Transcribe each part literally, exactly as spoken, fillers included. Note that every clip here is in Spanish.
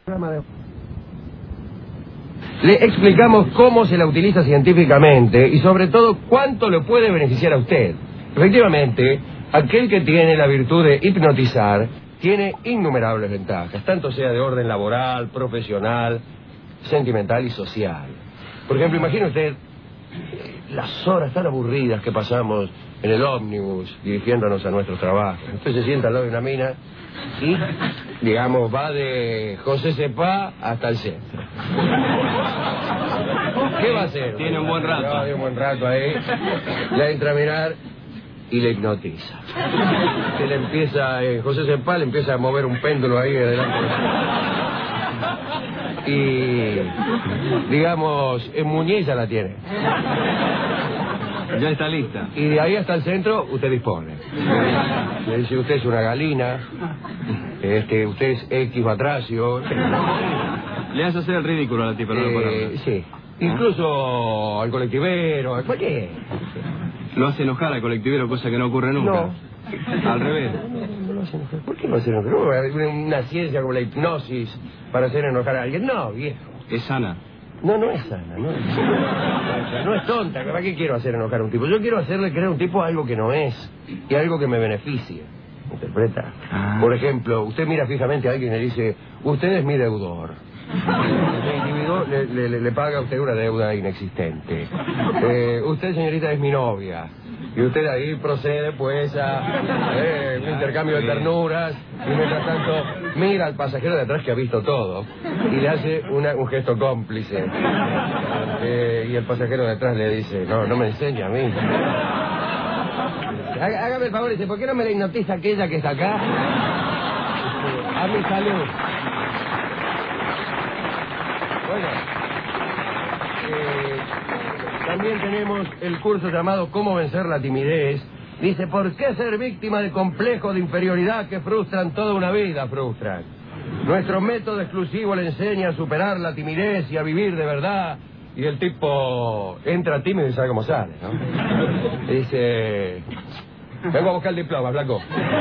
Le explicamos cómo se la utiliza científicamente y sobre todo cuánto le puede beneficiar a usted. Efectivamente, aquel que tiene la virtud de hipnotizar tiene innumerables ventajas, tanto sea de orden laboral, profesional, sentimental y social. Por ejemplo, imagine usted las horas tan aburridas que pasamos en el ómnibus dirigiéndonos a nuestros trabajos. Usted se sienta al lado de una mina y, digamos, va de José Cepá hasta el centro. ¿Qué va a hacer? Tiene un buen rato. Tiene un buen rato ahí. La entra a mirar y le hipnotiza. Se le empieza, eh, José Cepá le empieza a mover un péndulo ahí adelante. Y, digamos, en Muñiz la tiene. Ya está lista. Y de ahí hasta el centro, usted dispone. Le dice, usted es una galina, este, usted es X Batracio. Le hace hacer el ridículo a la tipa, no eh, Sí. Incluso al colectivero, a cualquier. Lo hace enojar al colectivero, cosa que no ocurre nunca. No. Al revés. No, no lo hace enojar. ¿Por qué no hace enojar? ¿Cómo va a haber una ciencia como la hipnosis para hacer enojar a alguien? No, viejo. Es sana. No, no es sana, no es, no es tonta. ¿Para qué quiero hacer enojar a un tipo? Yo quiero hacerle creer a un tipo algo que no es y algo que me beneficie. ¿Interpreta? Ah. Por ejemplo, usted mira fijamente a alguien y le dice, usted es mi deudor. El individuo le, le, le paga a usted una deuda inexistente. Eh, usted, señorita, es mi novia. Y usted ahí procede, pues, a eh, un intercambio de ternuras. Y mientras tanto, mira al pasajero de atrás que ha visto todo. Y le hace una, un gesto cómplice. Eh, y el pasajero de atrás le dice, no, no me enseña a mí. Hágame el favor, dice, ¿por qué no me la hipnotiza aquella que está acá? A mi salud. Bueno, eh, también tenemos el curso llamado Cómo vencer la timidez. Dice, ¿por qué ser víctima de complejos de inferioridad que frustran toda una vida? Frustran. Nuestro método exclusivo le enseña a superar la timidez y a vivir de verdad. Y el tipo entra tímido y sabe cómo sale, ¿no? Dice, vengo a buscar el diploma, blanco.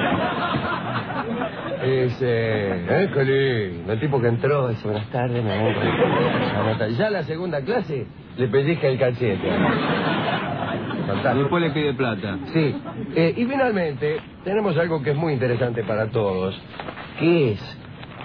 Dice, eh, qué lindo. El tipo que entró dice, buenas tardes, me vengo a anotar. Ya la segunda clase le pellizca el cachete. Fantástico. Después le pide plata. Sí. Eh, y finalmente, tenemos algo que es muy interesante para todos, que es,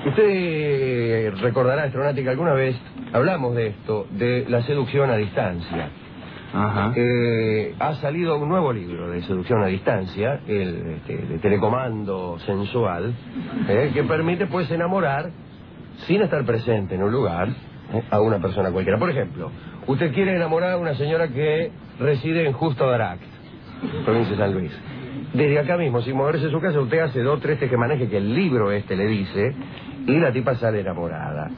usted recordará, Astronáutica, alguna vez hablamos de esto, de la seducción a distancia. Ajá. Eh, ha salido un nuevo libro de seducción a distancia, el este, de telecomando sensual, eh, que permite pues enamorar sin estar presente en un lugar eh, a una persona cualquiera. Por ejemplo, usted quiere enamorar a una señora que reside en Justo Daract, provincia de San Luis. Desde acá mismo, sin moverse de su casa, usted hace dos, tres tejemanejes que el libro este le dice y la tipa sale enamorada.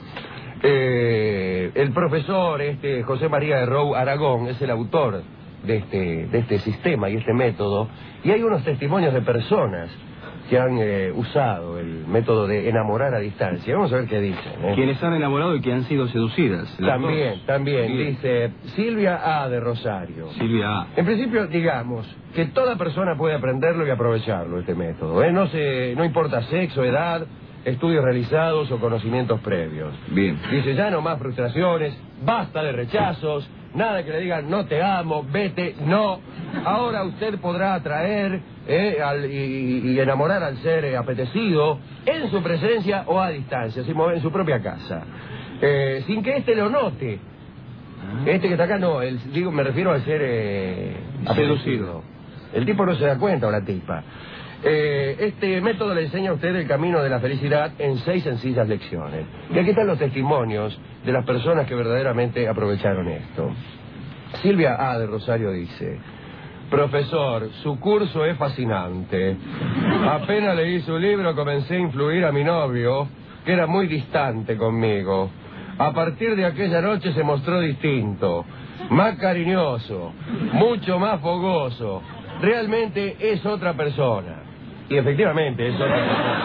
Eh, el profesor este José María de Rou Aragón es el autor de este, de este sistema y este método, y hay unos testimonios de personas que han eh, usado el método de enamorar a distancia. Vamos a ver qué dicen. ¿eh? Quienes han enamorado y que han sido seducidas. También, dos. también, Bien. dice Silvia A. de Rosario. Silvia A. En principio, digamos que toda persona puede aprenderlo y aprovecharlo, este método. ¿eh? No, se, no importa sexo, edad, estudios realizados o conocimientos previos. Bien. Dice, ya no más frustraciones, basta de rechazos, nada que le digan no te amo, vete, no. Ahora usted podrá atraer eh, al, y, y enamorar al ser eh, apetecido en su presencia o a distancia, en su propia casa, eh, sin que éste lo note. Este que está acá no, el, digo, me refiero al ser eh, seducido. El tipo no se da cuenta, o la tipa. Eh, este método le enseña a usted el camino de la felicidad en seis sencillas lecciones. Y aquí están los testimonios de las personas que verdaderamente aprovecharon esto. Silvia A. de Rosario dice, profesor, su curso es fascinante. Apenas leí su libro comencé a influir a mi novio, que era muy distante conmigo. A partir de aquella noche se mostró distinto, más cariñoso, mucho más fogoso. Realmente es otra persona. Y efectivamente es otra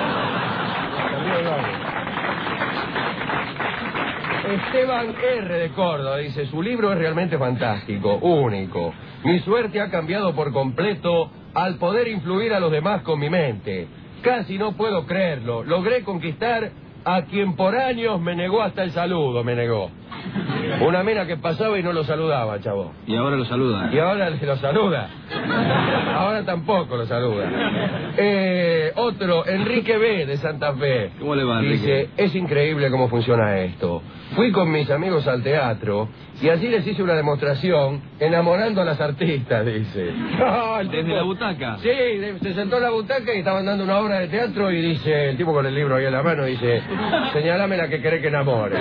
persona. Esteban R. de Córdoba dice, su libro es realmente fantástico, único. Mi suerte ha cambiado por completo al poder influir a los demás con mi mente. Casi no puedo creerlo. Logré conquistar a quien por años me negó hasta el saludo, me negó. Una mina que pasaba y no lo saludaba, chavo. Y ahora lo saluda. Y ahora lo saluda. Ahora tampoco lo saluda. Eh, otro, Enrique B. de Santa Fe. ¿Cómo le va, Enrique? Dice, es increíble cómo funciona esto. Fui con mis amigos al teatro y así les hice una demostración enamorando a las artistas, dice. Oh, ¿desde tipo, la butaca? Sí, se sentó en la butaca y estaban dando una obra de teatro y dice, el tipo con el libro ahí en la mano, dice, señalame la que querés que enamore.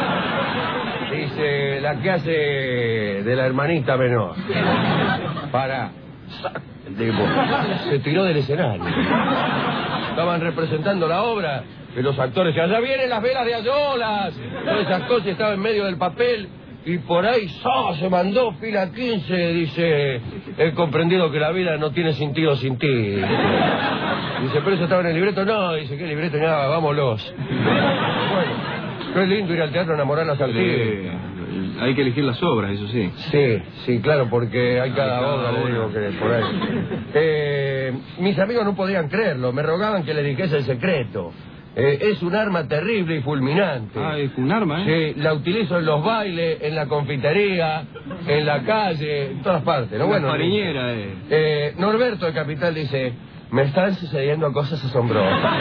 Dice, la que hace de la hermanita menor. Para. El tipo se tiró del escenario. Estaban representando la obra y los actores, allá vienen las velas de Ayolas. Todas esas cosas, estaba en medio del papel. Y por ahí ¡oh! Se mandó fila quince, dice, he comprendido que la vida no tiene sentido sin ti. Dice, dice pero eso estaba en el libreto. No, dice, ¿qué libreto? Nada, vámonos. Bueno. Qué lindo ir al teatro a enamorar a las artistas. Hay que elegir las obras, eso sí. Sí, sí, claro, porque hay cada, hay cada obra, le digo que por ahí. Eh, mis amigos no podían creerlo, me rogaban que le dijese el secreto. Eh, es un arma terrible y fulminante. Ah, es un arma, ¿eh? Sí, la utilizo en los bailes, en la confitería, en la calle, en todas partes. ¿No? Una Bueno, pariñera, eh. eh. Norberto de Capital dice, me están sucediendo cosas asombrosas.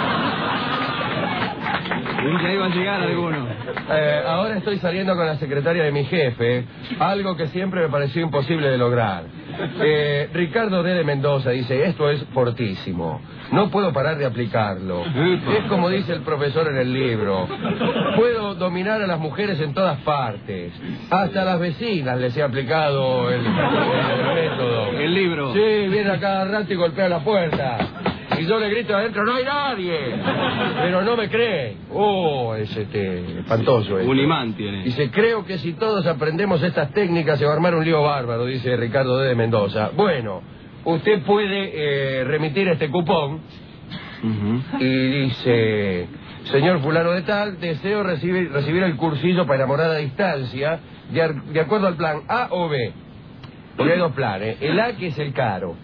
Y ya iba a llegar alguno. Eh, ahora estoy saliendo con la secretaria de mi jefe, algo que siempre me pareció imposible de lograr. Eh, Ricardo D. de Mendoza dice, esto es fortísimo, no puedo parar de aplicarlo. Es como dice el profesor en el libro, puedo dominar a las mujeres en todas partes, hasta a las vecinas les he aplicado el, el método. El libro. Sí, viene a cada rato y golpea la puerta. Y yo le grito adentro, no hay nadie. Pero no me cree. Oh, es este, espantoso. Un imán tiene. Dice, creo que si todos aprendemos estas técnicas se va a armar un lío bárbaro, dice Ricardo D. de Mendoza. Bueno, usted puede eh, remitir este cupón. Uh-huh. Y dice, señor fulano de tal, deseo recibir, recibir el cursillo para enamorar a distancia, de, de acuerdo al plan A o B. Porque hay dos planes. El A, que es el caro.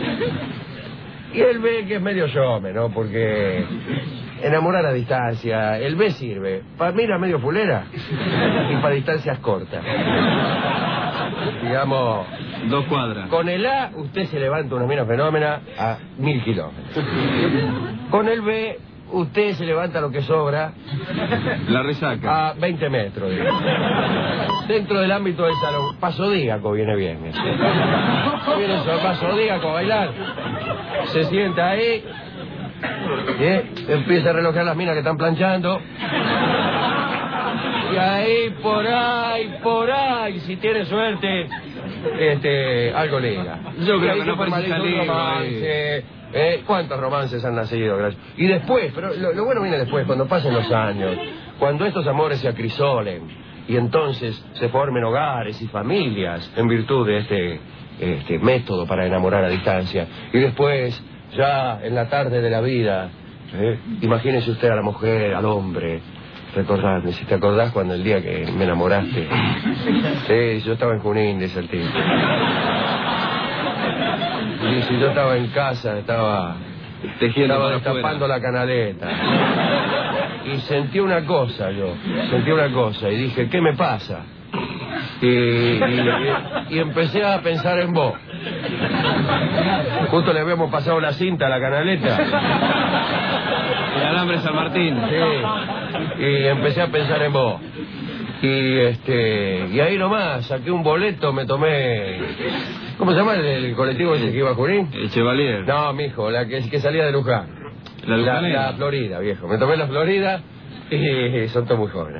Y el B, que es medio showme, ¿no? Porque enamorar a distancia, el B sirve para mí era medio fulera y para distancias cortas. Digamos, dos cuadras. Con el A usted se levanta una mina fenómena a mil kilómetros. Con el B usted se levanta lo que sobra, la resaca, a veinte metros, digamos. Dentro del ámbito del salón. Pasodíaco viene bien. Viene eso, pasodíaco, bailar. Se sienta ahí, ¿eh? Empieza a relojar las minas que están planchando. Y ahí, por ahí, por ahí, si tiene suerte, este, algo liga. Yo creo que no formaliza un romance. Eh, ¿Cuántos romances han nacido? Gracias. Y después, pero lo, lo bueno viene después, cuando pasen los años, cuando estos amores se acrisolen y entonces se formen hogares y familias en virtud de este, este método para enamorar a distancia. Y después, ya en la tarde de la vida, ¿eh? Imagínese usted a la mujer, al hombre, recordando, si te acordás cuando el día que me enamoraste. Sí, yo estaba en Junín, dice el tipo. Y si yo estaba en casa, estaba tejiendo, estaba destapando la canaleta. Y sentí una cosa yo, sentí una cosa y dije, ¿qué me pasa? Y, y, y empecé a pensar en vos. Justo le habíamos pasado la cinta a la canaleta. El alambre San Martín. Sí. Y empecé a pensar en vos. Y este y ahí nomás saqué un boleto, me tomé... ¿Cómo se llama el, el colectivo ese que iba a Junín? El Chevalier. No, mijo, la que, que salía de Luján. La, la, la Florida, viejo. Me tomé la Florida y son todos muy jóvenes.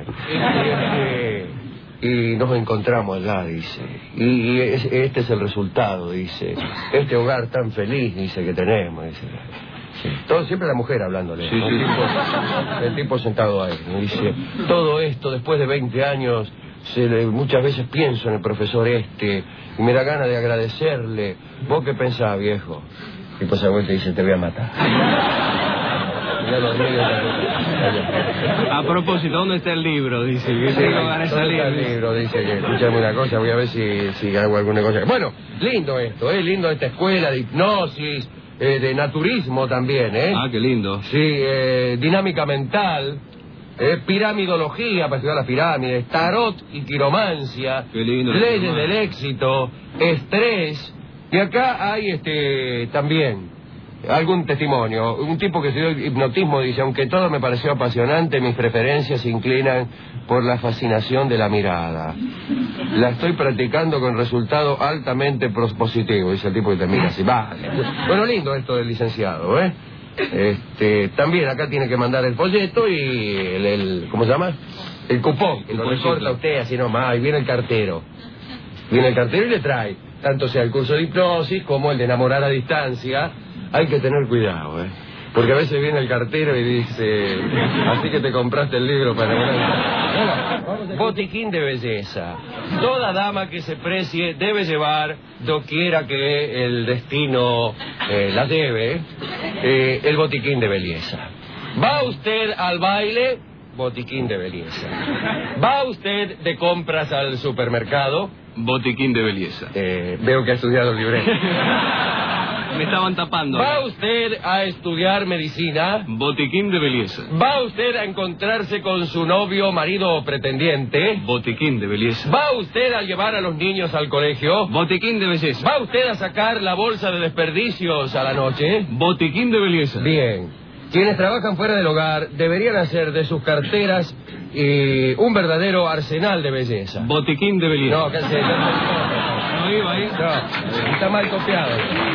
Y, y, y nos encontramos allá, dice. Y, y es, este es el resultado, dice. Este hogar tan feliz, dice, que tenemos, dice. Sí. Todo, siempre la mujer hablándole. Sí, sí. El, tipo, el tipo sentado ahí. Dice, todo esto después de veinte años, se le, muchas veces pienso en el profesor este y me da ganas de agradecerle. ¿Vos qué pensás, viejo? Y pues a vuelta dice, te voy a matar. A propósito, ¿dónde está el libro? Dice que sí, tengo ganas de salir. ¿Dónde está el libro? Dice que escúchame una cosa, voy a ver si, si hago alguna cosa. Bueno, lindo esto, ¿eh? Lindo esta escuela de hipnosis, eh, de naturismo también, ¿eh? Ah, qué lindo. Sí, eh, dinámica mental. eh, piramidología para estudiar las pirámides, tarot y quiromancia, leyes del éxito, estrés, y acá hay este también algún testimonio. Un tipo que estudió hipnotismo dice: aunque todo me pareció apasionante, mis preferencias se inclinan por la fascinación de la mirada. La estoy practicando con resultado altamente positivo. Dice el tipo que te mira así. Vale. Bueno, lindo esto del licenciado, ¿eh? Este, también acá tiene que mandar el folleto y el, el ¿cómo se llama? El cupón, que lo recorta usted así nomás, y viene el cartero. Viene el cartero y le trae, tanto sea el curso de hipnosis como el de enamorar a distancia. Hay que tener cuidado, ¿eh? Porque a veces viene el cartero y dice: así que te compraste el libro para enamorar. Bueno, botiquín de belleza. Toda dama que se precie debe llevar, doquiera que el destino eh, la debe, eh, el botiquín de belleza. Va usted al baile, botiquín de belleza. Va usted de compras al supermercado, botiquín de belleza. Eh, veo que ha estudiado el libreto. Me estaban tapando. ¿Va usted a estudiar medicina? Botiquín de belleza. ¿Va usted a encontrarse con su novio, marido o pretendiente? Botiquín de belleza. ¿Va usted a llevar a los niños al colegio? Botiquín de belleza. ¿Va usted a sacar la bolsa de desperdicios a la noche? Botiquín de belleza. Bien. Quienes trabajan fuera del hogar deberían hacer de sus carteras eh, un verdadero arsenal de belleza. Botiquín de belleza. No, ¿qué hace? No iba ahí. No, está mal copiado.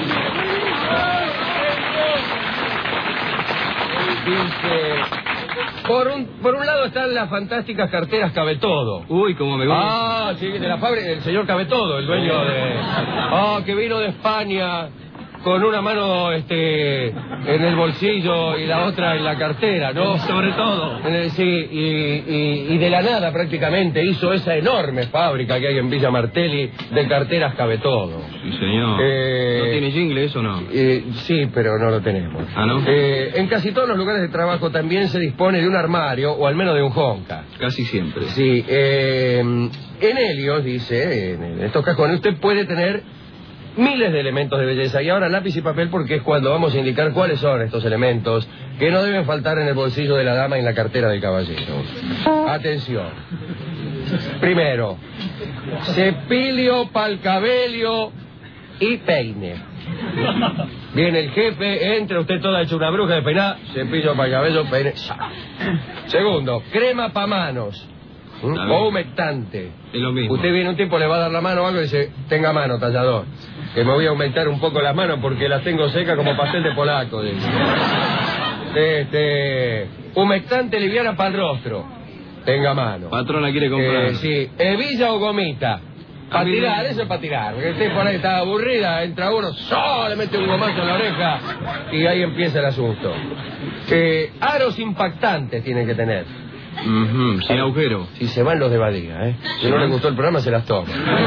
Dice, por un, por un lado están las fantásticas carteras Cabetodo. Uy, como me gusta. Ah, sí, de la fábrica, el señor Cabetodo, el dueño de... Ah, que vino de España con una mano este en el bolsillo y la otra en la cartera, ¿no? Sobre todo. Eh, sí, y, y, y de la nada prácticamente hizo esa enorme fábrica que hay en Villa Martelli de carteras Cabetodo. Sí, señor. Eh, ¿No tiene jingle eso o no? Eh, sí, pero no lo tenemos. ¿Ah, no? Eh, en casi todos los lugares de trabajo también se dispone de un armario o al menos de un jonca. Casi siempre. Sí, eh, en Helios, dice, en estos cajones usted puede tener miles de elementos de belleza. Y ahora lápiz y papel, porque es cuando vamos a indicar cuáles son estos elementos que no deben faltar en el bolsillo de la dama y en la cartera del caballero. Atención. Primero, cepillo, palcabelio y peine. Viene el jefe, entra usted toda hecha una bruja de peinar, cepillo, palcabello, peine. Segundo, crema pa' manos. ¿Mm? O humectante. Es lo mismo. Usted viene un tipo, le va a dar la mano o algo y dice: tenga mano, tallador, que me voy a aumentar un poco las manos porque las tengo secas como pastel de polaco. Dice. Este, humectante liviana para el rostro. Tenga mano. Patrona quiere comprar. Eh, sí, hebilla o gomita. Para tirar, eso es para tirar. Porque usted por ahí está aburrida, entra uno, ¡so! Le mete un gomazo en la oreja y ahí empieza el asunto. Eh, aros impactantes tienen que tener. Uh-huh, sin agujero. Si se van los de Badía, ¿eh? Si no les gustó el programa, se las toma.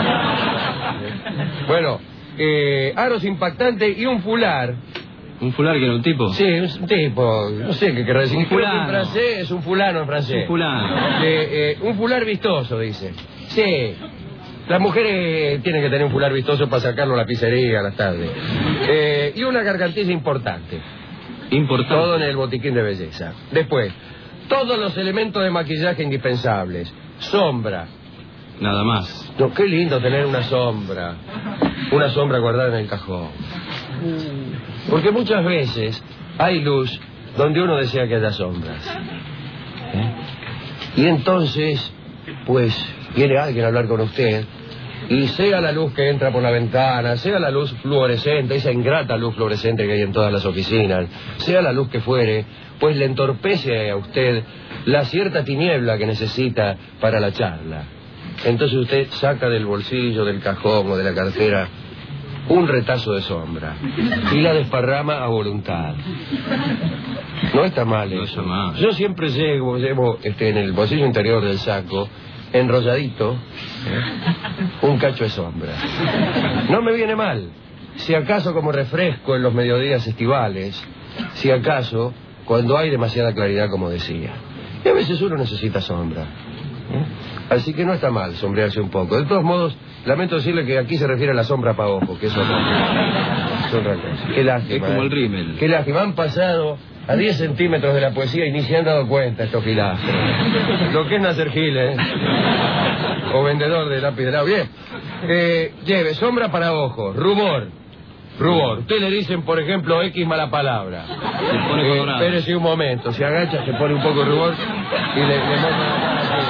Bueno, eh, aros impactantes y un fular. ¿Un fular que era un tipo? Sí, un tipo, no sé qué querrá decir. Un fulano. En francés es un fulano en francés. Un fulano. Eh, eh, un fular vistoso, dice. Sí. Las mujeres tienen que tener un fular vistoso para sacarlo a la pizzería a las tardes. Eh, y una gargantilla importante. Importante. Todo en el botiquín de belleza. Después, todos los elementos de maquillaje indispensables. Sombra. Nada más. No, qué lindo tener una sombra. Una sombra guardada en el cajón. Porque muchas veces hay luz donde uno desea que haya sombras. ¿Eh? Y entonces, pues, viene alguien a hablar con usted, y sea la luz que entra por la ventana, sea la luz fluorescente, esa ingrata luz fluorescente que hay en todas las oficinas, sea la luz que fuere, pues le entorpece a usted la cierta tiniebla que necesita para la charla. Entonces usted saca del bolsillo, del cajón o de la cartera un retazo de sombra y la desparrama a voluntad. No está mal eso. No está mal. Yo siempre llevo, llevo este, en el bolsillo interior del saco, enrolladito, ¿eh? un cacho de sombra. No me viene mal. Si acaso como refresco en los mediodías estivales, si acaso cuando hay demasiada claridad, como decía. Y a veces uno necesita sombra. ¿eh? Así que no está mal sombrearse un poco. De todos modos, lamento decirle que aquí se refiere a la sombra para ojo, que es otra cosa. Es otra cosa. Qué lástima. Es como ¿eh? el rímel. Qué lástima. Han pasado a diez centímetros de la poesía y ni se han dado cuenta estos gilazos. Lo que es Nasser Gil, ¿eh? O vendedor de lápiz de lado. Bien. Eh, lleve, sombra para ojos, rubor. Rubor. Usted le dicen, por ejemplo, X mala palabra. Se pone Eh, colorado. espérese un momento, se agacha, se pone un poco de rubor y le, le muestra la cara así.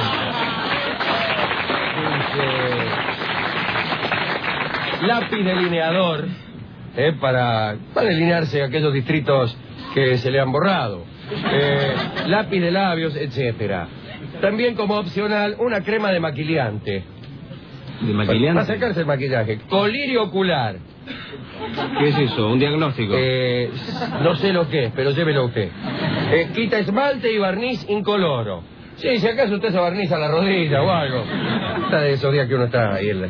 Dice, lápiz delineador, eh, para, para delinearse aquellos distritos que se le han borrado. Eh, lápiz de labios, etcétera. También como opcional, una crema de maquillante. ¿De maquillante? Para sacarse el maquillaje. Colirio ocular. ¿Qué es eso? ¿Un diagnóstico? Eh, no sé lo que es, pero llévelo usted. Eh, quita esmalte y barniz incoloro. Sí, si acaso usted se barniza la rodilla o algo. Está de esos días que uno está ahí en la...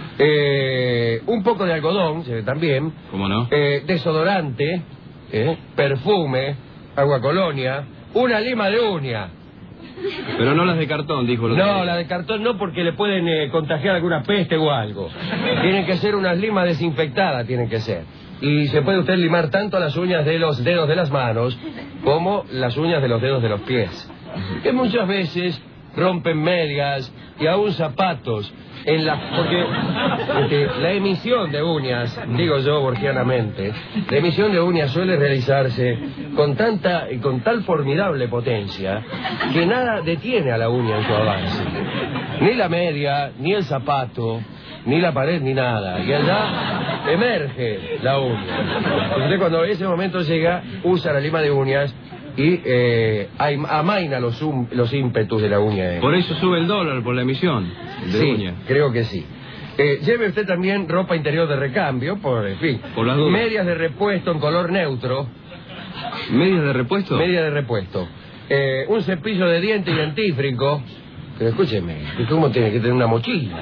Eh, un poco de algodón, se ve también. ¿Cómo no? Eh, desodorante, eh, perfume, agua colonia, una lima de uña. Pero no las de cartón, dijo. Lo No, que... la de cartón no, porque le pueden eh, contagiar alguna peste o algo. Tienen que ser unas limas desinfectadas, tienen que ser. Y se puede usted limar tanto las uñas de los dedos de las manos como las uñas de los dedos de los pies. Que muchas veces rompen medias y aún zapatos en la... Porque este, la emisión de uñas, digo yo borgianamente, la emisión de uñas suele realizarse con tanta y con tal formidable potencia que nada detiene a la uña en su avance. Ni la media, ni el zapato, ni la pared, ni nada. Y allá emerge la uña. Usted cuando ese momento llega, usa la lima de uñas y eh, amaina los, um, los ímpetus de la uña. Eh. Por eso sube el dólar, por la emisión de sí, uña. Creo que sí. Eh, lleve usted también ropa interior de recambio, por en fin. Por las dudas. Medias de repuesto en color neutro. ¿Medias de repuesto? Medias de repuesto. Eh, un cepillo de diente y dentífrico. Pero escúcheme, ¿cómo tiene que tener una mochila?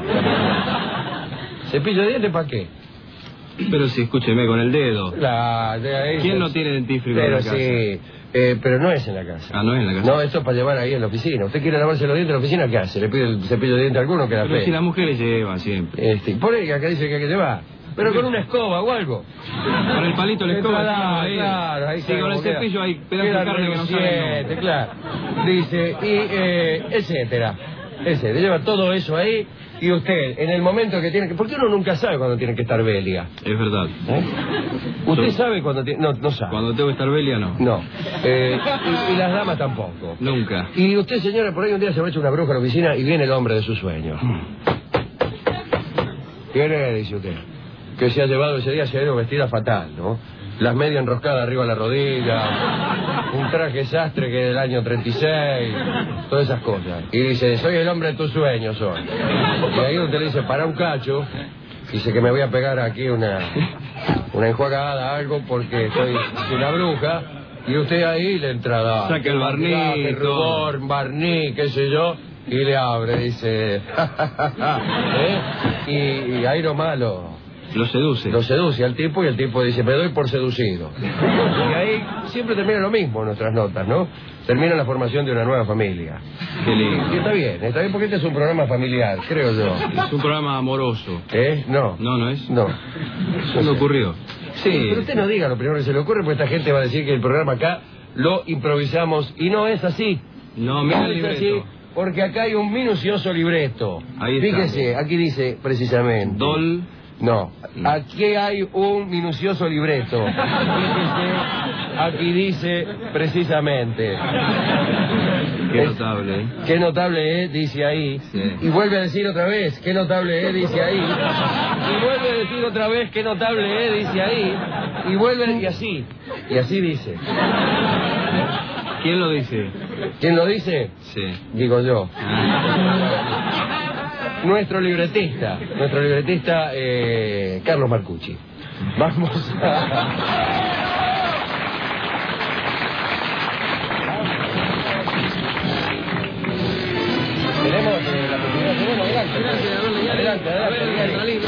¿Cepillo de diente para qué? Pero sí, escúcheme, con el dedo. La, de ahí, ¿Quién no tiene dentífrico pero en la casa? sí, eh, pero no es en la casa. Ah, no es en la casa. No, esto es para llevar ahí en la oficina. ¿Usted quiere lavarse los dientes en la oficina? ¿Qué hace? ¿Le pide el cepillo de diente a alguno que la Pero fe? si las mujeres llevan siempre. Este, por ahí acá dice que hay que llevar. Pero con una escoba o algo. Con el palito de la escoba. Claro, ahí. claro, ahí Sí, sabe con el cómo queda. cepillo hay pedazos Queda de carne que no salen. reluciente, claro. Dice, y eh, etcétera. Etcétera. Lleva todo eso ahí. Y usted, en el momento que tiene que... Porque uno nunca sabe cuando tiene que estar Belia. Es verdad. ¿Eh? ¿Usted Yo- sabe cuando tiene...? No, no sabe. Cuando tengo que estar Belia, no. No. Eh, y, y las damas tampoco. Nunca. Y usted, señora, por ahí un día se va a echar una bruja a la oficina y viene el hombre de sus sueños. ¿Quién es? Dice usted. Que se ha llevado ese día, se ha ido vestida fatal, ¿no? Las medias enroscadas arriba de la rodilla, un traje sastre que es del año treinta y seis, todas esas cosas. Y dice, soy el hombre de tus sueños hoy. Y ahí usted le dice, para un cacho, dice que me voy a pegar aquí una, una enjuagada, algo, porque estoy una bruja. Y usted ahí le entra a dar. Saca el barniz, maquillaje, rubor, barniz, qué sé yo, y le abre, dice... ¿Eh? y, y ahí nomás lo... Lo seduce. Lo seduce al tipo y el tipo dice, me doy por seducido. Y ahí siempre termina lo mismo nuestras notas, ¿no? Termina la formación de una nueva familia. Qué lindo. Y está bien, está bien porque este es un programa familiar, creo yo. Es un programa amoroso. ¿Eh? No. No, no es. No. Se me ocurrió. Sí. Pero usted no diga lo primero que se le ocurre, porque esta gente va a decir que el programa acá lo improvisamos y no es así. No, mira No el es así, libreto. porque acá hay un minucioso libreto. Ahí está. Fíjese, aquí dice precisamente. Dol. No, aquí hay un minucioso libreto. Fíjese, aquí dice precisamente. Qué Es- notable, ¿eh? Qué notable es, dice ahí. Sí. Y vuelve a decir otra vez, qué notable es, dice ahí. Y vuelve a decir otra vez, qué notable es, dice ahí. Y vuelve, y así. Y así dice. ¿Quién lo dice? ¿Quién lo dice? Sí. Digo yo. Ah. Nuestro libretista, nuestro libretista eh, Carlos Marcucci. Vamos a... Tenemos eh, la oportunidad, tenemos, adelante. Adelante, adelante, adelante.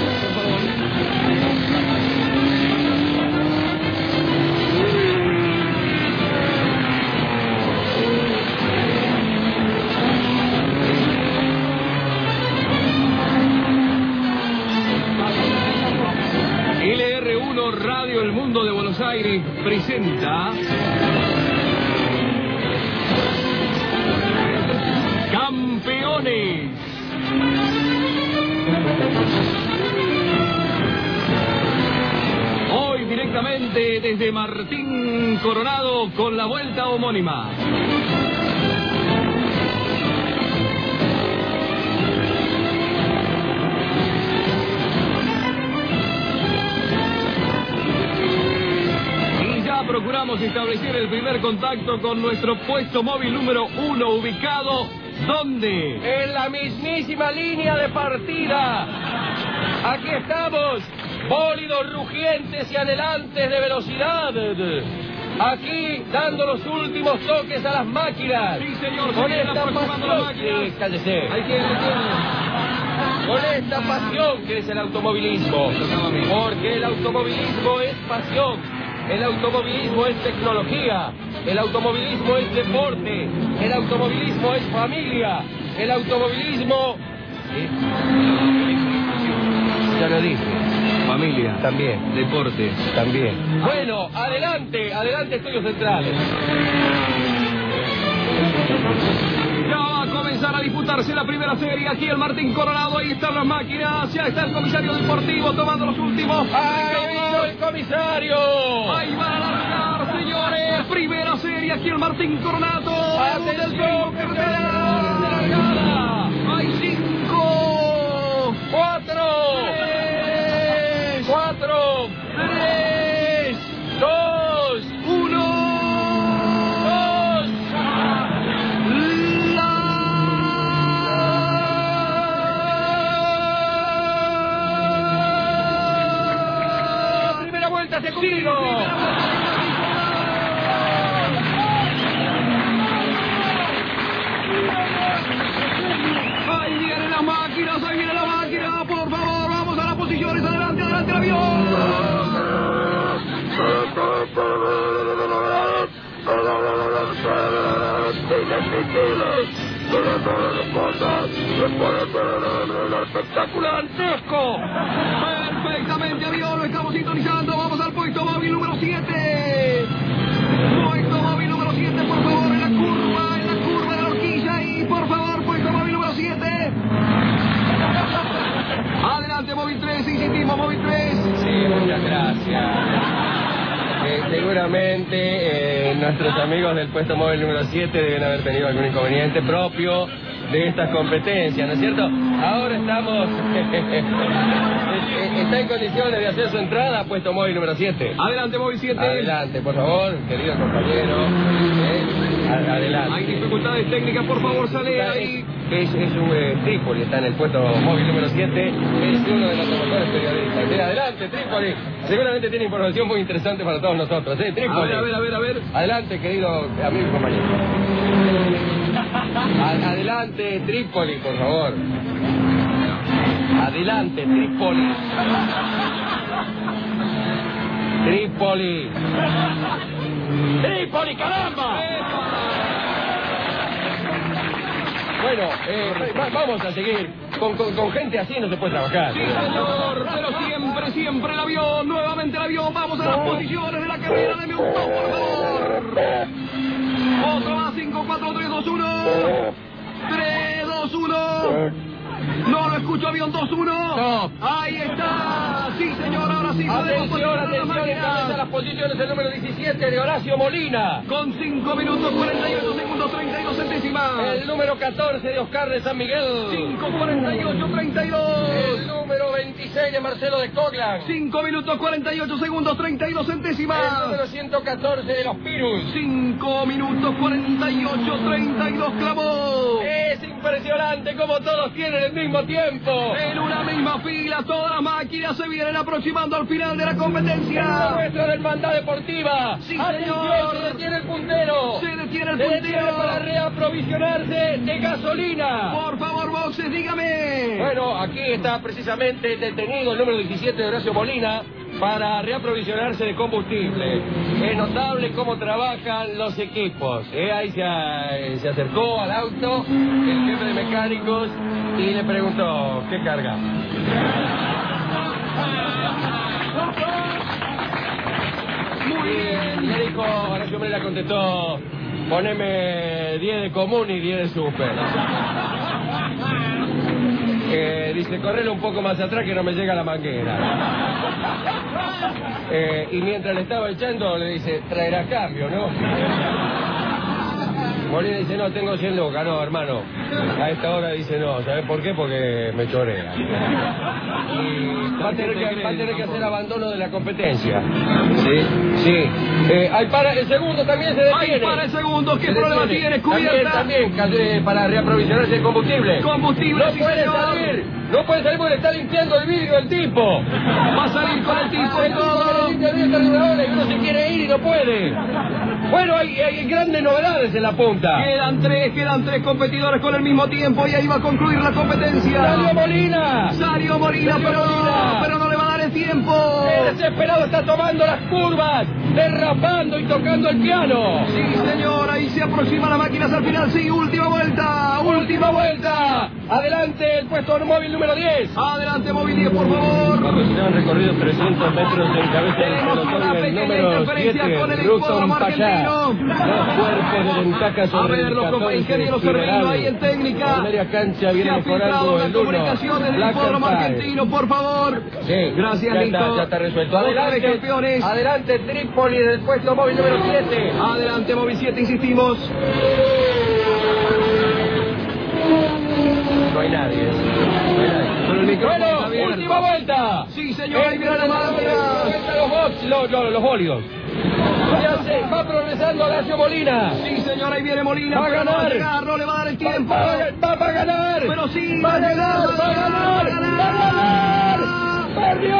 L R uno Radio El Mundo de Buenos Aires presenta Hoy directamente desde Martín Coronado con la vuelta homónima. Procuramos establecer el primer contacto con nuestro puesto móvil número uno, ubicado ¿dónde? En la mismísima línea de partida. Aquí estamos, bólidos rugientes y adelantes de velocidad. Aquí, dando los últimos toques a las máquinas. Sí, señor, con se esta pasión. Sí, cállese. Hay que, hay que... Con esta pasión que es el automovilismo. Porque el automovilismo es pasión. El automovilismo es tecnología, el automovilismo es deporte, el automovilismo es familia, el automovilismo... ¿Sí? Ya lo dije. Familia. También. Deporte. También. Bueno, adelante, adelante, estudios centrales. Ya va a comenzar a disputarse la primera serie aquí el Martín Coronado. Ahí están las máquinas, ya está el comisario deportivo tomando los últimos. ¡Ahí vino el comisario! Ahí va a largar, señores. Primera serie aquí el Martín Coronado. ¡Atención, que se largada! ¡Hay cinco! ¡Cuatro! ¡Tres! ¡Cuatro! ¡Tres! ¡Dos! ¡Uno! ¡Dos! ¡La primera vuelta se ha cumplido! Ahí vienen las máquinas, ahí viene la máquina, por favor, vamos a las posiciones, adelante, adelante el avión. ¡Espectaculantesco! Perfectamente, avión, lo estamos sintonizando, vamos al puesto móvil número siete. Puesto móvil número siete, por favor, en la curva, en la curva de la horquilla, y por favor, puesto móvil número siete. Adelante, móvil tres, insistimos, móvil tres. Sí, muchas gracias. Eh, seguramente eh, nuestros amigos del puesto móvil número siete deben haber tenido algún inconveniente propio de estas competencias, ¿no es cierto? Ahora estamos... ¿Está en condiciones de hacer su entrada a puesto móvil número siete? Adelante, móvil siete. Adelante, por favor, querido compañero. Eh, adelante. Hay dificultades técnicas, por favor, sale ahí. Es, es un eh, Trípoli, está en el puesto móvil número siete, es uno de nuestros mejores periodistas. Mira, adelante, Trípoli. Seguramente tiene información muy interesante para todos nosotros, ¿eh? Trípoli. A ver, a ver, a ver, a ver. Adelante, querido amigo y compañero. A- adelante, Trípoli, por favor. Adelante, Trípoli. Trípoli. Trípoli, caramba. Bueno, eh, va- vamos a seguir. Con, con, con gente así no se puede trabajar. Sí, señor, pero siempre, siempre el avión, nuevamente el avión, vamos a las posiciones de la carrera, deme un toque, por favor. Otro más, cinco, cuatro, tres, dos, uno. tres, dos, uno. No lo escucho, avión dos uno. No. Ahí está. Sí, señor, ahora sí podemos Atención, posicionar la atención, máquina. encabeza las posiciones el número diecisiete de Horacio Molina. Con cinco minutos, cuarenta y ocho segundos, treinta y dos centésimas. El número catorce de Oscar de San Miguel. cinco, cuarenta y ocho, treinta y dos. El número veintiséis de Marcelo de Coglan. cinco minutos, cuarenta y ocho segundos, treinta y dos El centésimas. número ciento catorce de los Pirus. cinco minutos, cuarenta y ocho, treinta y dos clavó. Es impresionante como todos tienen el mismo tiempo. En una misma fila, todas las máquinas se vienen aproximando al final de la competencia. La nuestra de hermandad deportiva. Sí, Atención, señor. se detiene el puntero. Se detiene el Se detiene puntero. para reaprovisionarse de gasolina. Por favor, boxes, dígame. Bueno, aquí está precisamente detenido el número diecisiete de Horacio Molina para reaprovisionarse de combustible. Es notable cómo trabajan los equipos. ¿eh? Ahí se, a- se acercó al auto el jefe de mecánicos y le preguntó, ¿qué carga? Muy bien. Y le dijo, Horacio Molina contestó, poneme diez de común y diez de super. Eh, dice, correlo un poco más atrás que no me llega la manguera. Eh, y mientras le estaba echando, le dice, traerá cambio, ¿no? Molina dice, no, tengo cien lucas. No, hermano, a esta hora dice, no, ¿sabes por qué? Porque me chorea. Y va a tener que, va a tener que hacer abandono de la competencia. Sí, sí. Eh, hay para el segundo también se detiene. Hay para el segundo, ¿qué Se problema detiene. tiene? Cubierta. También, también, eh, para reaprovisionarse el combustible. Combustible, No sí, puede señor. salir, no puede salir porque está limpiando el vidrio el tipo. Va a salir con el tipo y todo. El vidrio y uno se quiere ir y no puede. Bueno, hay, hay grandes novedades en la punta. Quedan tres, quedan tres competidores con el mismo tiempo y ahí va a concluir la competencia. ¡Salió Molina! Salió Molina, Salió pero, Molina. pero no le va a dar el tiempo. El desesperado está tomando las curvas, derrapando y tocando el piano. Sí, señor, ahí se aproximan las máquinas al final. Sí, última vuelta, Última vuelta. Adelante el puesto móvil número diez. Adelante, móvil diez, por favor. Han recorrido trescientos metros en cabeza del Tenemos una pelotón el pequeña número interferencia siete, con el Ruxon hipódromo Payá. argentino. Dos cuerpos de ventaja A sobre ver, el los catorce, ingenieros Cervellino ahí en técnica. En media cancha Se viene ha mejorando filtrado la el uno. comunicación del Black hipódromo and Five. argentino, por favor. Sí, Gracias, ya Nico. está, ya está resuelto. Otra vez Adelante, campeones. adelante Trípoli del puesto móvil número siete. Adelante, móvil siete, insistimos. No hay nadie. No hay nadie. Pero el micrófono está Bueno, abierto. última vuelta. Sí, señor, ahí viene la Entran máquina. los box, los, los, los bólidos. Ya se va progresando Horacio Molina. Sí, señor, ahí viene Molina. Va a pero no va a ganar. llegar, no le va a dar el tiempo. Va, va, va a ganar. Pero sí, va a ganar, va a ganar, va a ganar. ¡Perdió!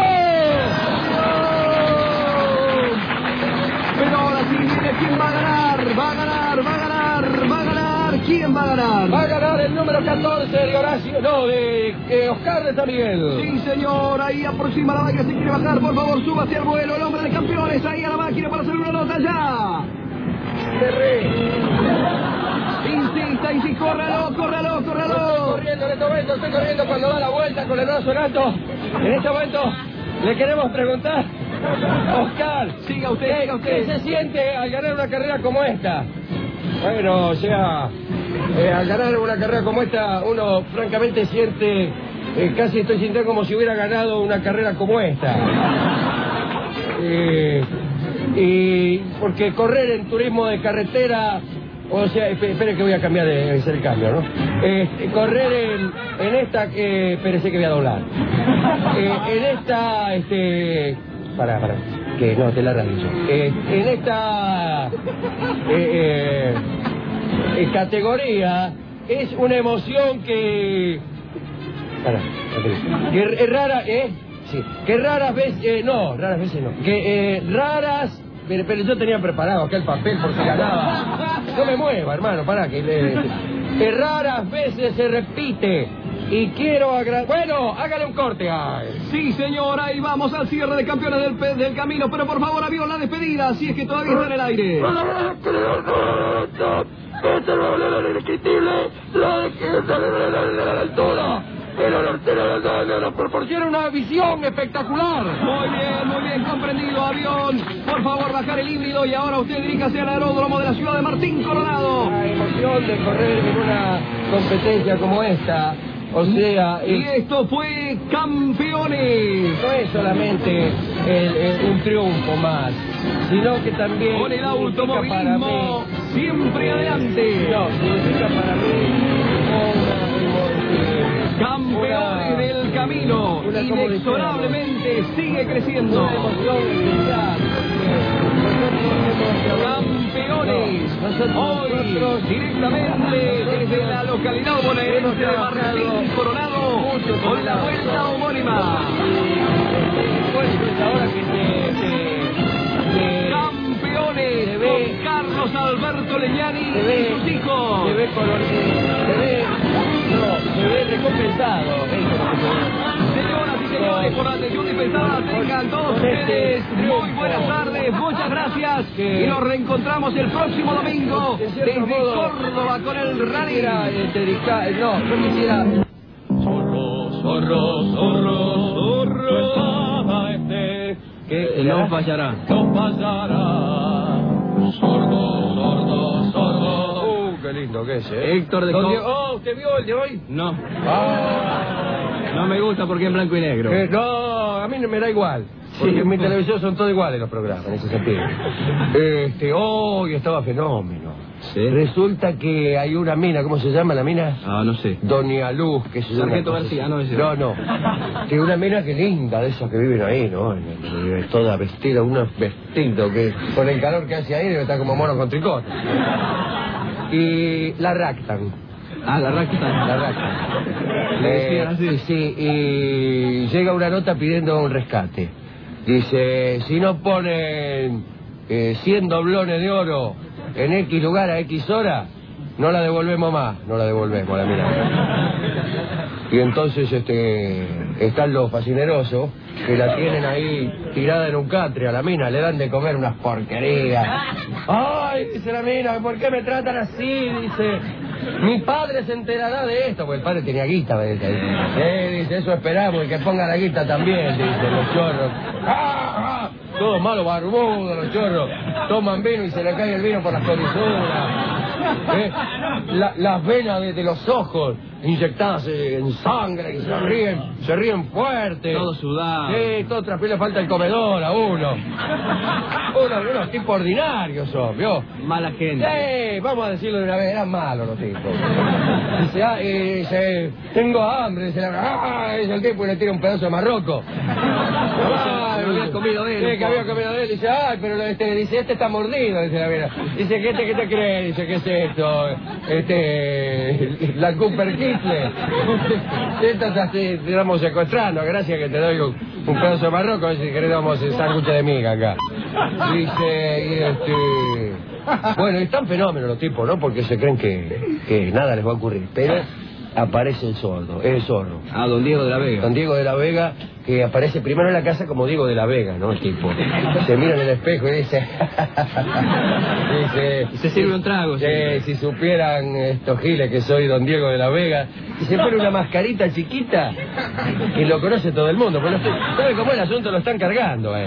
Pero ahora sí viene quién va a ganar. Va a ganar, va a ganar, va a ganar. ¿Quién va a ganar? Va a ganar el número catorce de Horacio, no, de eh, Oscar de San Miguel. Sí, señor, ahí aproxima la máquina, se quiere bajar, por favor, suba hacia el vuelo, el hombre de campeones, ahí a la máquina para hacer una nota ya. Cerré. Insista, y sí, córralo, córralo, Estoy córralo. corriendo en este momento, estoy corriendo cuando da la vuelta con el brazo en alto. En este momento le queremos preguntar, Oscar, Siga usted, siga ¿qué usted. se siente al ganar una carrera como esta? Bueno, o sea, eh, al ganar una carrera como esta, uno francamente siente, eh, casi estoy sintiendo como si hubiera ganado una carrera como esta. Eh, y porque correr en turismo de carretera, o sea, esp- espere que voy a cambiar de hacer el cambio, ¿no? Eh, correr en, en esta, eh, espérese que voy a doblar. Eh, en esta, este, pará, pará, que no, te la realizo. Eh, en esta eh, eh, eh, categoría es una emoción que, pará, ok. que es rara, ¿eh? Sí, que raras veces, eh, no, raras veces no, que eh, raras, pero, pero yo tenía preparado acá el papel por si ganaba. No me mueva, hermano, pará, que, le, que raras veces se repite. Y quiero agradecer... Bueno, hágale un corte. Ay. Sí, señor, ahí vamos al cierre de campeones del, pe- del camino, pero por favor, avión, la despedida, si es que todavía está en el aire. Nos proporciona una visión espectacular. Muy bien, muy bien comprendido, avión. Por favor, bajar el híbrido y ahora usted diríjase al aeródromo de la ciudad de Martín Coronado. La emoción de correr en una competencia como esta, o sea, Y es- esto fue Campeones. no es solamente el- el- un triunfo más, sino que también Con el significa para automovilismo mí, siempre adelante. no, significa para mí una, Campeones una- del camino. una, como Inexorablemente sigue creciendo. una emoción especial, porque Campeones. Nosotros- Hoy, nosotros- directamente desde la localidad bonaerense de Martín Coronado, con la vuelta homónima. Pues es ahora que se, se, se- Campeones Se ve- con Carlos Alberto Legnani se ve, y sus hijos. se ve color, se ve, no, se ve recompensado, eso es lo que se ve. Señoras y señores, por la atención dispensada, tengan todos ustedes muy buenas tardes, muchas gracias y nos reencontramos el próximo domingo En cierto desde modo, Córdoba con el rally. Quisiera eh, dedicar, no, yo quisiera... Zorro, zorro, zorro, zorro, este que no fallará. No fallará. Sordo, sordo, sordo. Uh, qué lindo que es, ¿eh? Héctor de ¿Dónde- Co- Oh, ¿usted vio el de hoy? No. Ah. No me gusta porque es en blanco y negro. Eh, no, a mí no me da igual. Porque en mi televisión son todos iguales los programas, en ese sentido. Este, hoy estaba fenómeno. ¿Sí? Resulta que hay una mina, ¿cómo se llama la mina? Ah, no sé. Doña Luz, que se llama. Sargento García, no ese. No, no. Que una mina que linda, de esos que viven ahí, ¿no? Toda vestida, unos vestidos que con el calor que hace ahí debe estar como mono con tricot. Y la raptan. Ah, la raptan. La raptan. Le decían así. Sí, y llega una nota pidiendo un rescate. Dice, si no ponen eh, cien doblones de oro en X lugar a X hora, no la devolvemos más. No la devolvemos, la mira. Y entonces este están los fascinerosos que la tienen ahí tirada en un catre a la mina, le dan de comer unas porquerías. Ay, dice la mina, ¿por qué me tratan así? Dice, mi padre se enterará de esto, porque el padre tenía guita. Eh, dice, eso esperamos, y que ponga la guita también, dice, los chorros. ¡Ah, ah! Todos malos barbudos, los chorros. Toman vino y se le cae el vino por las comisuras. ¿Eh? La, las venas de, de los ojos inyectadas en sangre y se ríen, se ríen fuerte. Todo sudado. Sí, todo tras le falta el comedor a uno. Uno, unos tipos ordinarios son, ¿vio? Mala gente. Sí, vamos a decirlo de una vez, eran malos los tipos. Dice, ah, y dice, tengo hambre, dice, ah, dice el tipo y le tira un pedazo de marroco. Ah, lo había comido él. Sí, que había comido de él. Dice, ay, pero este, dice, este está mordido, dice la vera. Dice, ¿qué te, qué te crees? Dice, ¿qué es esto? Este, la Cooper Kitle. Esto es así, te vamos secuestrando, gracias que te doy un, un pedazo de marroco, si querés damos el sándwich de miga acá. Dice, y este... Bueno, y están fenómenos los tipos, ¿no? Porque se creen que, que nada les va a ocurrir, pero... aparece el sordo, es el zorro. Ah, don Diego de la Vega. Don Diego de la Vega, que aparece primero en la casa como Diego de la Vega, ¿no? El tipo. Se mira en el espejo y dice... dice... Se sirve un trago. Sí, si supieran estos giles que soy don Diego de la Vega. Y se pone una mascarita chiquita y lo conoce todo el mundo. Pero ¿sabe cómo el asunto? Lo están cargando a él.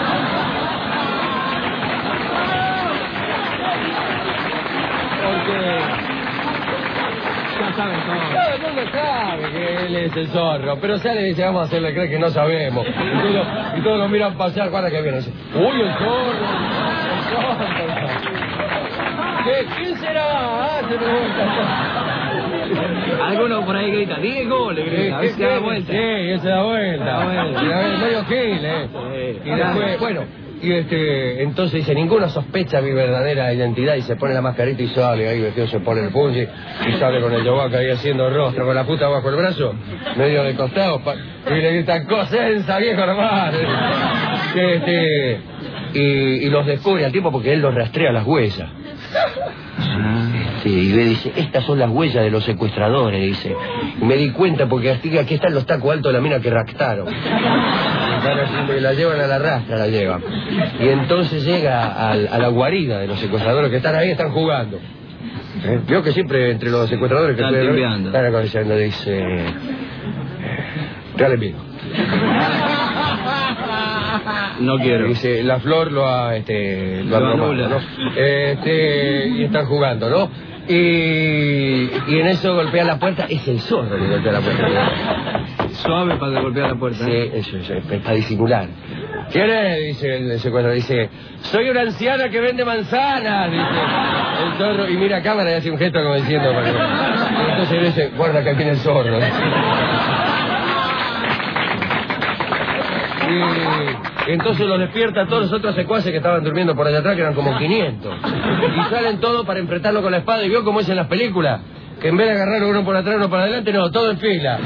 Porque... saben todo. Todo el mundo sabe que él es el zorro, pero sale y dice, vamos a hacerle creer que no sabemos. Y todos, y todos lo miran pasar, cuando que viene. Dice, uy, el zorro, el zorro. ¿Qué? ¿Quién será? Ah, se pregunta. Alguno por ahí grita, Diego, le grita, a ver si da vuelta. Sí, él se da vuelta. Da vuelta. Y a ver, medio gil, ¿eh? Sí, y después, bueno... Y este, entonces dice, ninguno sospecha mi verdadera identidad, y se pone la mascarita y sale ahí vestido, se pone el punchi y sale con el yobaca ahí haciendo rostro, con la puta bajo el brazo, medio de costado, pa, y le gritan, Cosenza, viejo hermano. Este, y, y los descubre al tipo porque él los rastrea las huellas. Sí, y le dice, estas son las huellas de los secuestradores, dice. Y me di cuenta porque aquí, aquí están los tacos altos de la mina que raptaron. Y la llevan a la rastra, la llevan. Y entonces llega al, a la guarida de los secuestradores que están ahí, están jugando. ¿Eh? Vio que siempre entre los secuestradores que están timbeando. Están acondicionando, dice... Real enemigo. No quiero. Dice, la flor lo ha, este, lo, lo ha tomado, ¿no? Este, y están jugando, ¿no? Y, y en eso golpea la puerta, es el zorro que golpea la puerta. Suave para golpear la puerta. Sí, eso, eso, es para disimular. ¿Quién es? Dice el secuestrador, dice, soy una anciana que vende manzanas, dice el zorro, y mira a cámara y hace un gesto como diciendo, para que... Entonces dice, guarda que aquí viene el zorro. Y entonces los despierta a todos los otros secuaces que estaban durmiendo por allá atrás, que eran como quinientos. Y salen todos para enfrentarlo con la espada. Y vio como es en las películas, que en vez de agarrar uno por atrás, uno para adelante, no, todo en fila.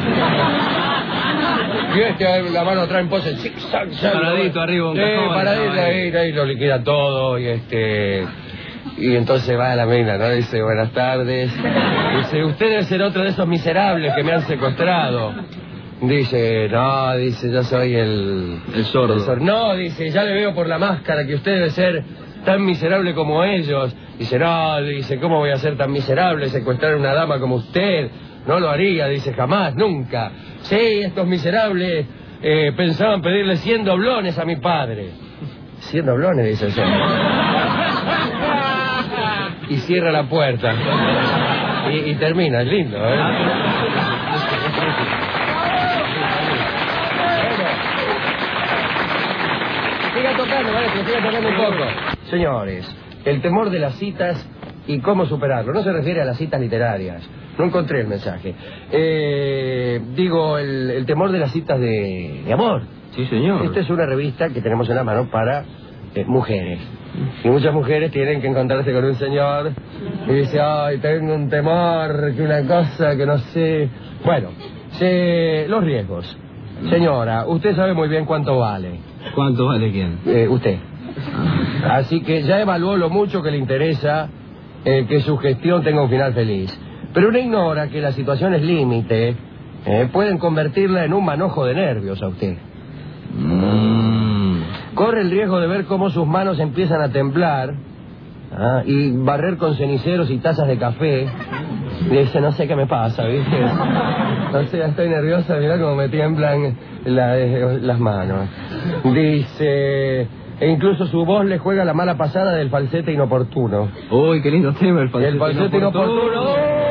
Y este, la mano atrás en pose, zig, zag, zag, paradito ¿no? arriba, un sí, cajón. paradito ahí, ahí lo liquida todo. Y este... Y entonces va a la mina, ¿no? Dice, buenas tardes. Dice, usted debe ser otro de esos miserables que me han secuestrado. Dice, no, dice, yo soy el... El sordo. el sordo. No, dice, ya le veo por la máscara que usted debe ser tan miserable como ellos. Dice, no, dice, ¿cómo voy a ser tan miserable secuestrar a una dama como usted? No lo haría, dice, jamás, nunca. Sí, estos miserables eh, pensaban pedirle cien doblones a mi padre. Cien doblones, dice el sordo. Y cierra la puerta. Y, y termina, es lindo, ¿eh? tocando, vale, que estoy tocando un poco. Señores, el temor de las citas y cómo superarlo. No se refiere a las citas literarias. No encontré el mensaje. Eh, digo, el, el temor de las citas de, de amor. Sí, señor. Esta es una revista que tenemos en la mano para eh, mujeres. Y muchas mujeres tienen que encontrarse con un señor y dice, ay, tengo un temor, que una cosa que no sé. Bueno, se... los riesgos. Señora, usted sabe muy bien cuánto vale. ¿Cuánto vale quién? Eh, usted. Así que ya evaluó lo mucho que le interesa eh, que su gestión tenga un final feliz. Pero uno ignora que las situaciones límite eh, pueden convertirla en un manojo de nervios a usted. Mm. Corre el riesgo de ver cómo sus manos empiezan a temblar, ¿ah? Y barrer con ceniceros y tazas de café. Y dice, no sé qué me pasa, ¿viste? No sé, estoy nerviosa, mirá cómo me tiemblan la, eh, las manos. Dice... E incluso su voz le juega la mala pasada del falsete inoportuno. Uy, qué lindo tema el falsete, el falsete inoportuno. inoportuno.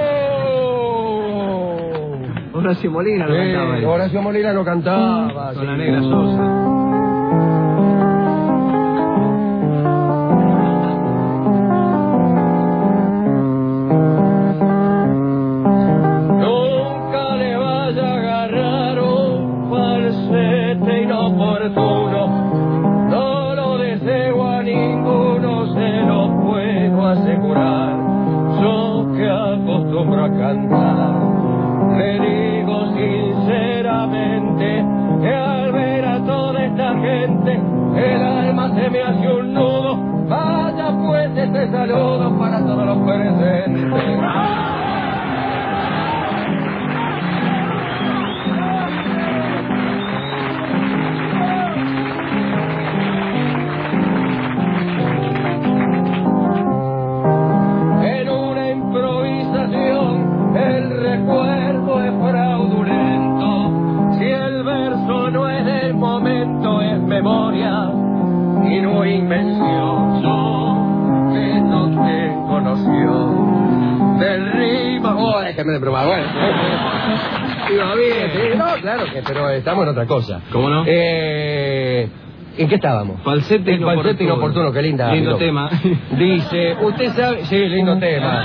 ¡Oh! Horacio Molina lo sí, cantaba. Ahí. Horacio Molina lo cantaba. Con sí. la Negra Sosa. Nunca le vaya a agarrar un falsete inoportuno. Asegurar, yo que acostumbro a cantar, le digo sinceramente que al ver a toda esta gente el alma se me hace un nudo. Vaya pues este saludo para todos los presentes. Memoria y no invención, yo que no tengo noción del rima. Oh, déjame de broma, bueno. Iba bien, sí, no, claro que, pero estamos en otra cosa. ¿Cómo no? Eh, ¿En qué estábamos? Falsete inoportuno. Falsete inoportuno, qué linda. Lindo amigo. tema. Dice, usted sabe... Sí, lindo tema.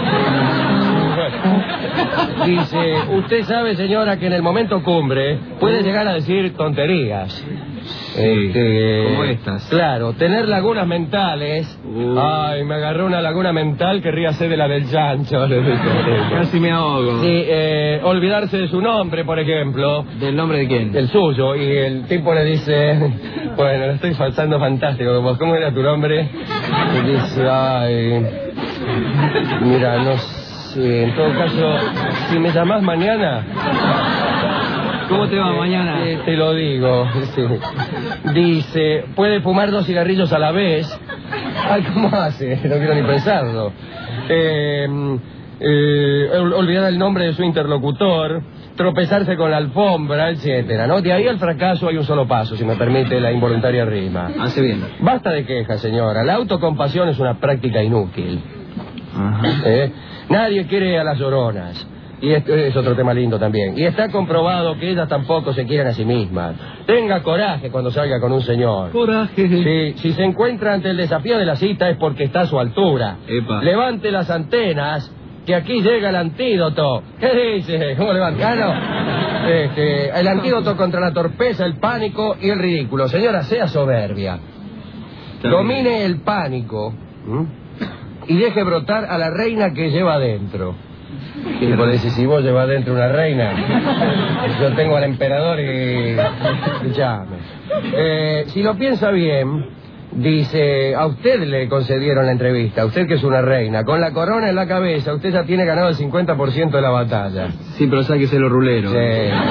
Bueno. Dice, usted sabe, señora, que en el momento cumbre puede llegar a decir tonterías. Sí, este, como estas. Claro, tener lagunas mentales. Uh. Ay, me agarró una laguna mental, querría ser de la del chancho. Casi me ahogo. Sí, eh, olvidarse de su nombre, por ejemplo. ¿Del nombre de quién? Del suyo, y el tipo le dice, bueno, lo estoy falsando fantástico, ¿cómo era tu nombre? Y dice, ay, mira, no sé, en todo caso, si me llamás mañana... ¿Cómo te va eh, mañana? Eh, te lo digo, sí. Dice, puede fumar dos cigarrillos a la vez. Ay, ¿cómo hace? No quiero ni pensarlo. Eh, eh, olvidar el nombre de su interlocutor, tropezarse con la alfombra, etcétera, ¿no? De ahí al fracaso hay un solo paso, si me permite la involuntaria rima. Hace bien. Basta de quejas, señora. La autocompasión es una práctica inútil. Ajá. ¿Eh? Nadie quiere a las lloronas. Y esto es otro tema lindo también. Y está comprobado que ellas tampoco se quieren a sí mismas. Tenga coraje cuando salga con un señor. Coraje. Sí, si se encuentra ante el desafío de la cita es porque está a su altura. Epa. Levante las antenas, que aquí llega el antídoto. ¿Qué dice? ¿Cómo levanta? Ah, no. Este, el antídoto contra la torpeza, el pánico y el ridículo. Señora, sea soberbia. Domine el pánico. ¿Mm? Y deje brotar a la reina que lleva adentro. Y por decir, si vos llevas dentro una reina, yo tengo al emperador y... Llame. Eh, si lo piensa bien, dice, a usted le concedieron la entrevista, a usted que es una reina, con la corona en la cabeza, usted ya tiene ganado el cincuenta por ciento de la batalla. Sí, pero sáquese los ruleros. Sí.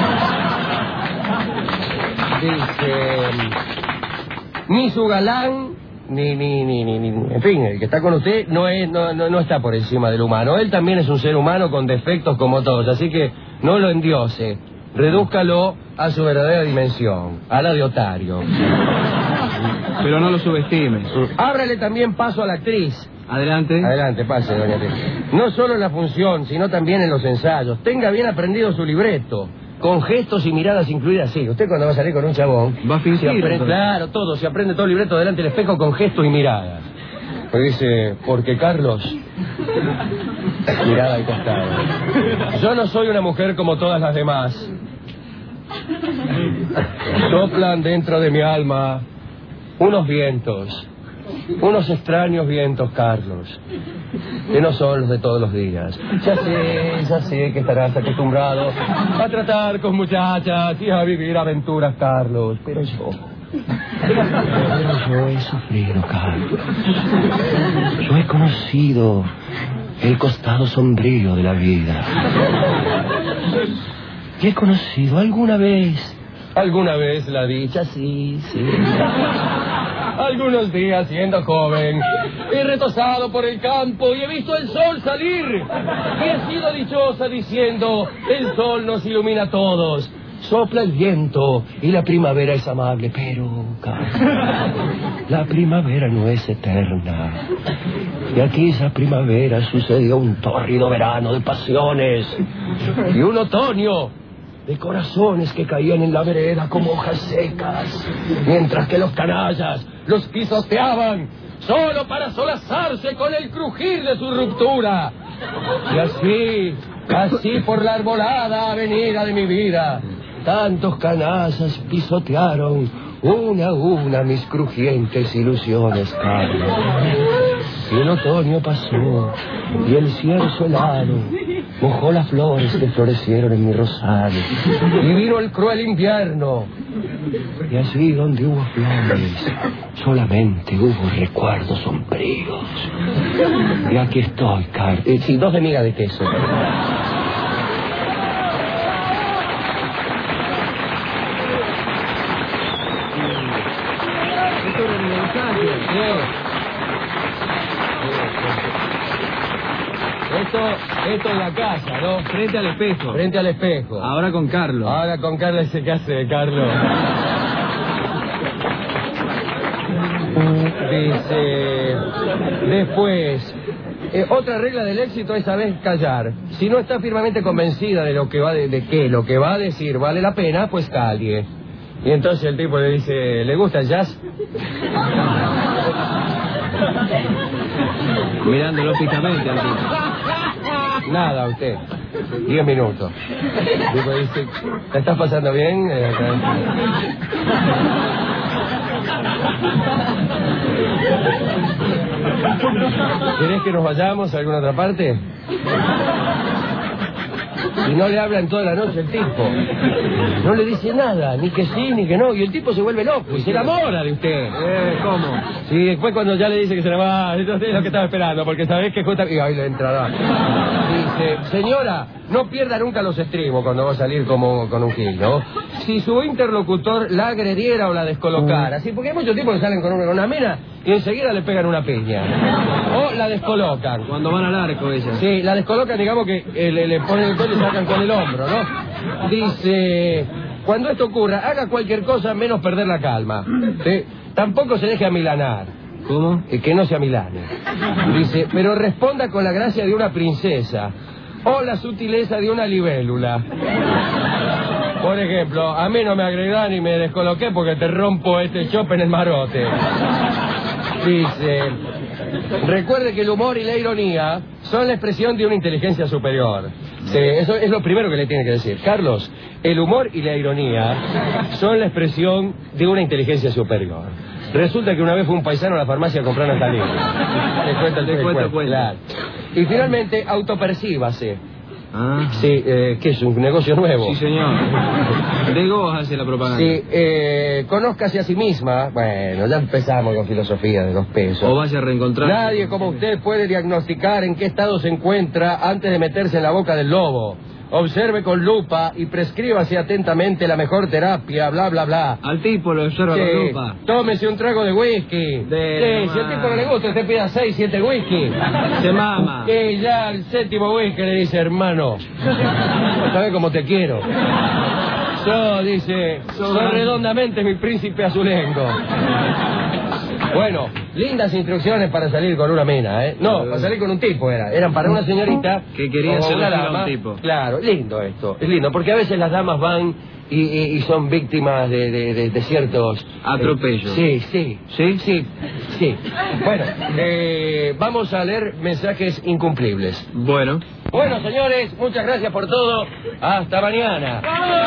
Dice, ni su galán... Ni, ni, ni, ni, ni, en fin, el que está con usted no, es, no, no, no está por encima del humano. Él también es un ser humano con defectos como todos, así que no lo endiose. Redúzcalo a su verdadera dimensión, a la de otario. Pero no lo subestime. Ábrale también paso a la actriz. Adelante. Adelante, pase, doña T. No solo en la función, sino también en los ensayos. Tenga bien aprendido su libreto. con gestos y miradas incluidas, sí. Usted cuando va a salir con un chabón... Va a fingir. se aprende, claro, todo, se aprende todo el libreto delante del espejo con gestos y miradas. Pues dice, porque Carlos... Mirada al costado. Yo no soy una mujer como todas las demás. Soplan dentro de mi alma unos vientos, unos extraños vientos, Carlos, que no son los de todos los días. Ya sé, ya sé que estarás acostumbrado a tratar con muchachas y a vivir aventuras, Carlos, pero yo... Pero yo he sufrido, Carlos. Yo he conocido el costado sombrío de la vida. Y he conocido alguna vez, alguna vez la dicha, sí, sí. Algunos días siendo joven, he retosado por el campo y he visto el sol salir. Y he sido dichosa diciendo, el sol nos ilumina a todos. Sopla el viento y la primavera es amable, pero, Carlos, la primavera no es eterna. Y aquí esa primavera sucedió un tórrido verano de pasiones y un otoño de corazones que caían en la vereda como hojas secas, mientras que los canallas los pisoteaban solo para solazarse con el crujir de su ruptura. Y así, así por la arbolada avenida de mi vida, tantos canallas pisotearon una a una mis crujientes ilusiones, Carlos. Y el otoño pasó y el cierzo helado mojó las flores que florecieron en mi rosario. Y vino el cruel invierno. Y allí donde hubo flores, solamente hubo recuerdos sombríos. Y aquí estoy, Carlos. Eh, sí, dos de miga de queso. Esto, esto es la casa, ¿no? Frente al espejo. Frente al espejo. Ahora con Carlos. Ahora con Carlos, ese que hace, Carlos. Dice, después, eh, otra regla del éxito es saber callar. Si no está firmemente convencida de lo que va de, de que lo que va a decir vale la pena, pues calle. Y entonces el tipo le dice, ¿le gusta el jazz? Mirándolo fijamente al tipo. Nada, usted. Diez minutos. El tipo dice, ¿la estás pasando bien? Eh, ¿Querés que nos vayamos a alguna otra parte? Y no le habla en toda la noche el tipo. No le dice nada, ni que sí, ni que no. Y el tipo se vuelve loco y se enamora de usted. Eh, ¿cómo? Sí, después cuando ya le dice que se le va, entonces es lo que estaba esperando, porque sabés que justa... Y ahí le entrará. Dice, señora, no pierda nunca los estribos cuando va a salir como con un gil, ¿no? Si su interlocutor la agrediera o la descolocara, sí, porque hay muchos tipos que salen con una, con una mina y enseguida le pegan una piña. O la descolocan. Cuando van al arco ella. Sí, la descolocan, digamos que eh, le, le ponen el cuello y sacan con el hombro, ¿no? Dice, cuando esto ocurra, haga cualquier cosa menos perder la calma. ¿Sí? Tampoco se deje amilanar. ¿Cómo? Eh, que no se amilane. Dice, pero responda con la gracia de una princesa o la sutileza de una libélula. Por ejemplo, a mí no me agredan y me descoloqué porque te rompo este chope en el marote. Dice, recuerde que el humor y la ironía son la expresión de una inteligencia superior. Sí, eso es lo primero que le tiene que decir. Carlos, el humor y la ironía son la expresión de una inteligencia superior. Resulta que una vez fue un paisano a la farmacia a comprar naftalina. Le cuenta el Le cuento, cuento. Claro. Y finalmente, autopercíbase. Ah. Sí, eh, que es un negocio nuevo. Sí, señor. De Goa hace la propaganda. Sí, eh, conózcase a sí misma. Bueno, ya empezamos con filosofía de los pesos. O vaya a reencontrar. Nadie como usted puede diagnosticar en qué estado se encuentra antes de meterse en la boca del lobo. Observe con lupa y prescríbase atentamente la mejor terapia, bla, bla, bla. Al tipo lo observa Sí, con lupa. tómese un trago de whisky. De Sí, si al tipo no le gusta, usted pida seis, siete whisky. Se mama. Y ya el séptimo whisky le dice, hermano, ¿sabes cómo te quiero? Yo, dice, soy redondamente mi príncipe azulengo. Bueno, lindas instrucciones para salir con una mina, ¿eh? No, para salir con un tipo era. Eran para una señorita que quería o seducir una a dama. un tipo. Claro, lindo esto, es lindo, porque a veces las damas van y, y, y son víctimas de, de, de, de ciertos... Atropellos. Eh, sí, sí. ¿Sí? Sí, sí. Bueno, eh, vamos a leer mensajes incumplibles. Bueno. Bueno, señores, muchas gracias por todo. Hasta mañana.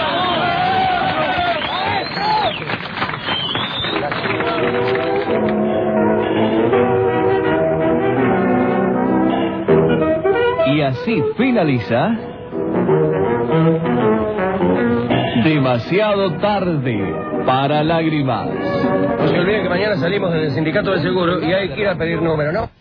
Y así finaliza Demasiado tarde para lágrimas. No se olviden que mañana salimos del sindicato de seguro y hay que ir a pedir número, ¿no?